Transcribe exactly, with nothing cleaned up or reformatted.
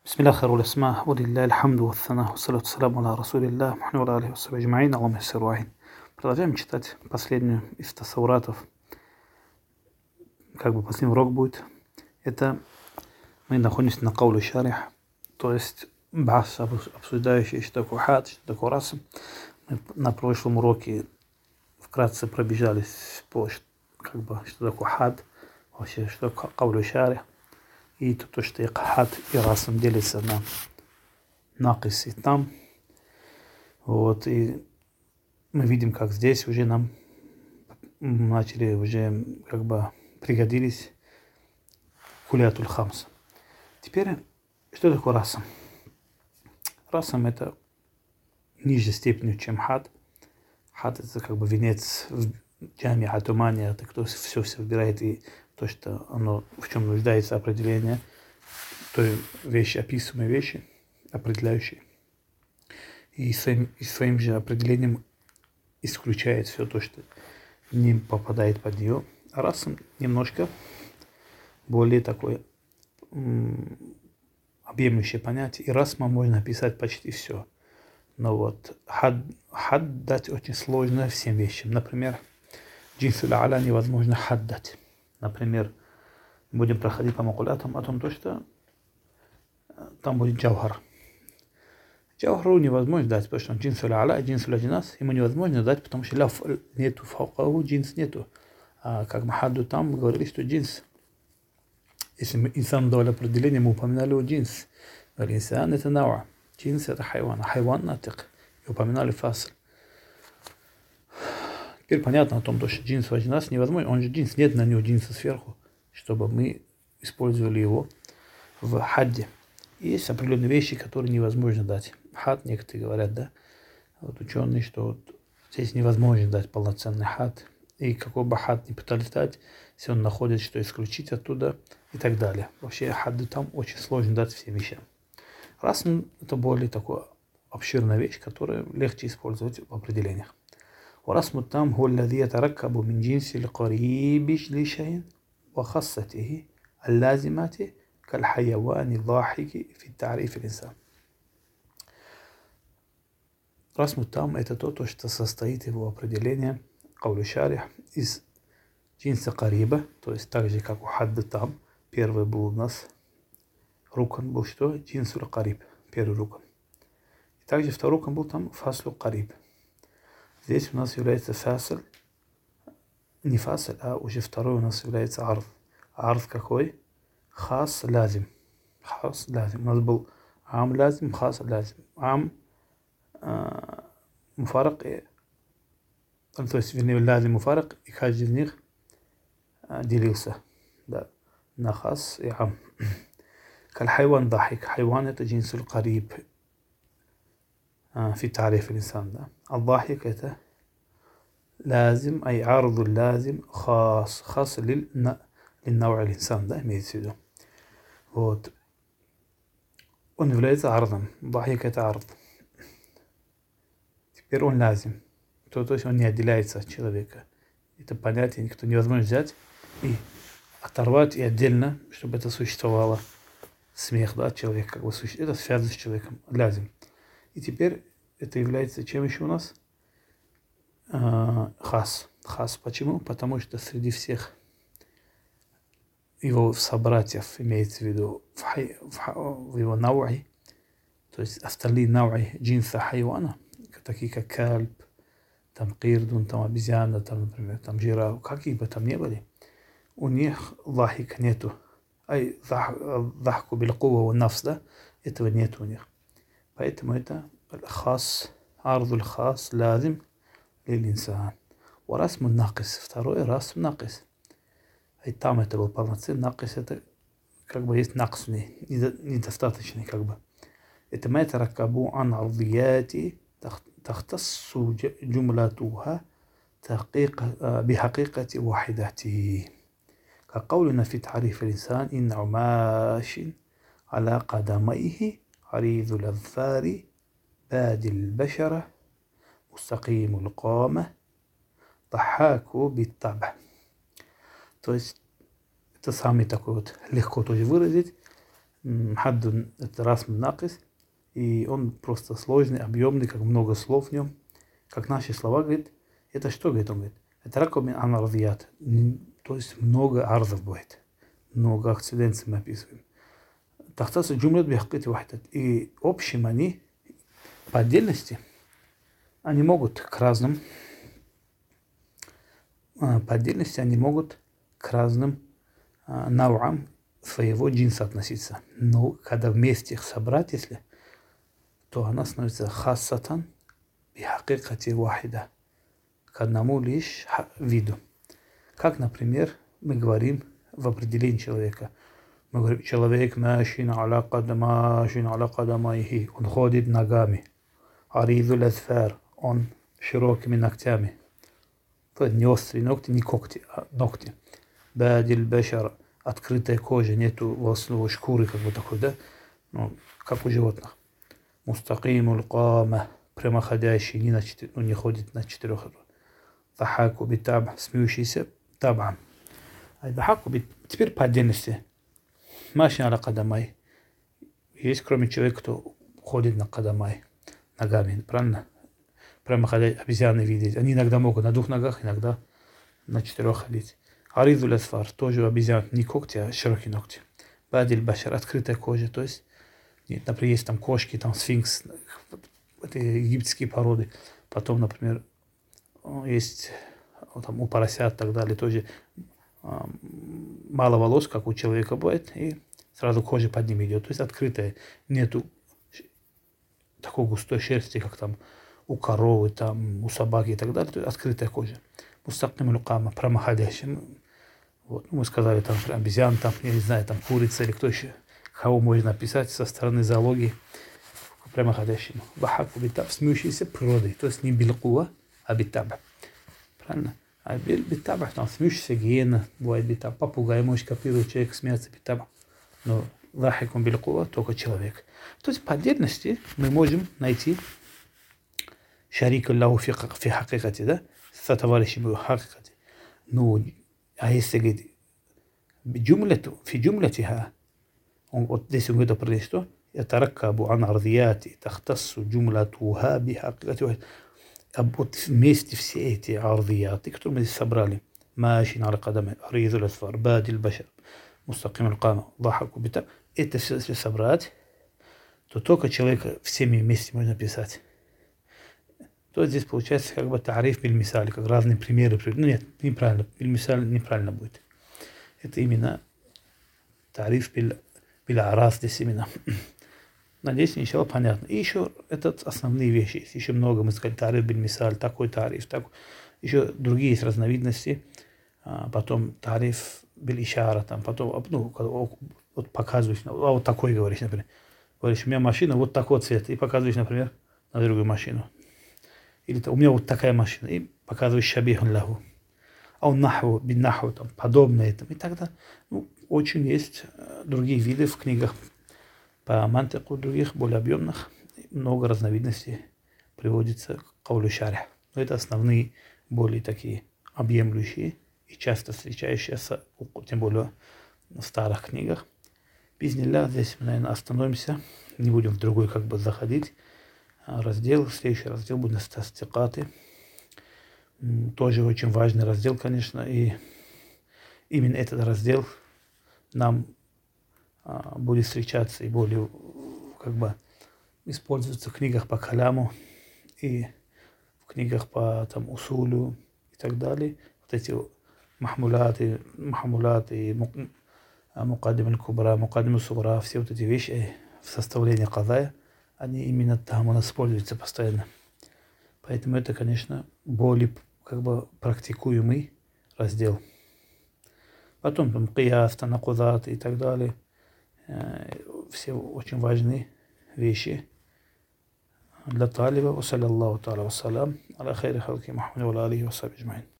بسم الله خير الأسماء ولله الحمد والثناء والصلاة والسلام على رسول الله Мухаммаду алейхи ва салям аджмаин. Аллахумма яссир ва а'ин. Продолжаем читать последнюю из тасаввуратов. Как бы последний урок будет. Это мы находимся на кауле шарих, то есть бахс, обсуждающий, что такое хад, что такое раса. Мы на прошлом уроке вкратце пробежались по, как бы, что такое хад, вообще, что такое кауле шарих. И то, что и хад, и расам делится на накис и там. Вот, и мы видим, как здесь уже нам начали, уже как бы пригодились кулятуль хамс. Теперь, что такое расам? Расам это ниже степенью, чем хад. Хад это как бы венец в джами, атумани, это кто все все выбирает, и то, что оно в чем нуждается определение той вещи, описываемой вещи, определяющей. И своим, и своим же определением исключает все то, что не попадает под нее. А расам немножко более такое м, объемлющее понятие. И расма можно описать почти все. Но вот хад, хад дать очень сложно всем вещам. Например, джинсуль а'ля невозможно хад дать. Например, будем проходить по макулятам о том, что там будет джавхар. Джавхару невозможно дать, потому что он джинсуль а'ля, джинсуль аджинас, ему невозможно дать, потому что ляф нету, фаукаху джинс нету. А как мы хадду там говорили, что джинс. Если мы инсан давали определение, мы упоминали о джинс. Говорили, инсан это науа, джинс это хайван, а хайван натик. И упоминали фасл. Теперь понятно о том, что джинс у нас невозможно, он же джинс, нет на него джинса сверху, чтобы мы использовали его в хадде. Есть определенные вещи, которые невозможно дать. Хад, некоторые говорят, да, вот ученые, что вот здесь невозможно дать полноценный хад. И какой бы хад ни пытались дать, если он находит, что исключить оттуда и так далее. Вообще хадды там очень сложно дать всем вещам. Раз это более такая обширная вещь, которую легче использовать в определениях. ورسم التام هو الذي يتركب من جنس القريب لشيء وخاصته اللازمة كالحيوان الضاحك في التعريف الإنسان. رسم التام это то, что состоит его определение قول الشارح из джинса кариба, то есть так же как у хадда там. Первый был у нас рукан был что? Джинсуль кариб, первый рукан. И также второй рукан был там фаслу кариб. Здесь у нас является фасл, не фасл, а уже второй у нас является арф. Арф какой? Хас лазим. Хас лазим. У нас был ам лазим, хас лазим. Ам муфарак, то есть вернее лазим муфарак, и каждый из них делился, да, на хас и ам. Каль хайван дахик. Хайван это джинсуль кариб. في تعريف الإنسان ده. الضاحك это لازم أي عرض اللازم خاص خاص للن... للنوع الإنسان ده имеется в виду. Вот. Он является عرضом. ضاحك это عرض. Теперь он лазим. То, то есть он не отделяется от человека. Это понятие никто невозможно взять и оторвать и отдельно, чтобы это существовало. Смех, да, человек как бы существует. Это связано с человеком. Лазим. И теперь это является чем еще у нас? А, хас. Хас. Почему? Потому что среди всех его собратьев, имеется в виду в, хай, в, в его науи, то есть остальные науи джинса хайвана, такие как кальб, там кирдун, там обезьяна, там, например, там жираф, какие бы там ни были, у них лахик нету. Ай захку билкува у нафс, да, этого нет у них. Поэтому это хас, ардуль хас, лазим лил-инсан. Урасм накис. Второй расм накис. И там это был полноценный накис. Это как бы есть наксный, недостаточный как бы. Это ما يتركب عن عرضيات تختص جملتها بحقيقة وحدته. كقولنا في تعريف الإنسان إنه ماش على قدميه عريض الأظفار باد البشرة مستقيم القامة ضحاك بالطبع. То есть это самый такой вот легко тоже выразить. Хаддун — это расм накис, и он просто сложный, объемный, как много слов в нем. Как наши слова, говорит, это что, говорит, он говорит, это раком анарвият, то есть много арзов бывает, много акциденций мы описываем. Тахтаса джумлят бихакити вахдат, и общим они по отдельности, они могут к разным, по отдельности они могут к разным навам своего джинса относиться. Но когда вместе их собрать, если, то она становится хассатан бихакикати вахида, к одному лишь виду. Как, например, мы говорим в определении человека. Мы говорим, человек машин аля кадамашин аля кадамайхи, он ходит ногами. Аридул асфар, он широкими ногтями. То есть не острые ногти, не когти, а ногти. Бадиль башар, открытая кожа, нету волосной шкуры, как бы такой, да? Ну, как у животных. Мустакимул кама, прямоходящий, не, на четыре, ну, не ходит на четырех. Тахаку битаб, смеющийся табам. Теперь по отдельности. Машин аля кадамай. Есть, кроме человека, кто ходит на кадамай, ногами, правильно? Прямо ходить, обезьяны видеть. Они иногда могут на двух ногах, иногда на четырех ходить. Аридул асфар, тоже у обезьян не когти, а широкие ногти. Бадиль башар, открытая кожа, то есть, нет, например, есть там кошки, там сфинкс, это египетские породы. Потом, например, есть там, у поросят и так далее, тоже мало волос, как у человека бывает, и сразу кожа под ним идет. То есть открытая, нету такой густой шерсти, как там у коровы, там, у собаки и так далее. То есть открытая кожа. Мустаким лукама, прямоходящим. Вот. Мы сказали, там обезьян, там, я не знаю, там курица или кто еще, кого можно описать со стороны зоологии прямоходящим. Бахаку битаб, смеющийся природой. То есть не билкуа, а битаб. Правильно? А битаб, там смеющийся гиена, бывает битаб. Попугай может копировать, человек смеется битаб. Но лахикум билкуа только человек. То есть по отдельности мы можем найти шарик Аллаху фи хакикати, да? Сотоварищи в хакикати. Ну, а если говорит, джумляту, фи джумлятиха, вот здесь он говорит определить, что ятараккабу ан ардияти, тахтассу джумлатуха би хакикати. Вот вместе все эти ардияты, которые мы здесь собрали, машин аля кадаме, аридул асфар, бадиль башар, мустаким аль-кама, лахаку битаб, это все, если собрать, то только человека всеми вместе можно писать. То здесь получается как бы тариф биль-мисали, как разные примеры. Ну нет, неправильно, биль-мисали неправильно будет. Это именно тариф биль-арас здесь именно. Надеюсь, иншалла понятно. И еще это основные вещи. Есть еще много, мы сказали, тариф биль-мисаль, такой тариф, такой. Еще другие есть разновидности. А потом тариф биль-ишара, там потом, ну, вот показываешь, а вот такой говоришь, например. Говоришь, у меня машина вот такого цвета, и показываешь, например, на другую машину. Или у меня вот такая машина, и показываешь шабихун лаху. А он наху, бин наху, там, подобное этому. И тогда, ну, очень есть другие виды в книгах по мантику, других, более объемных. Много разновидностей приводится к каулю шарих. Но это основные, более такие объемлющие и часто встречающиеся, тем более в старых книгах. Бизнилля, здесь мы, наверное, остановимся. Не будем в другой как бы заходить. Раздел, следующий раздел будет стикаты. Тоже очень важный раздел, конечно. И именно этот раздел нам будет встречаться и более как бы используется в книгах по каляму и в книгах по там усулю и так далее. Вот эти махмуляты, махмуляты, мукаддим аль-кубра, мукаддим аль-сугра, все вот эти вещи в составлении кадая, они именно там у нас используются постоянно. Поэтому это, конечно, более как бы практикуемый раздел. Потом там кияс, танакудат и так далее. Все очень важные вещи для талиба. Ва саллаллаху та'аля ва салям аля хайри халки Мухаммад ва алихи ва сахбихи аджмаин.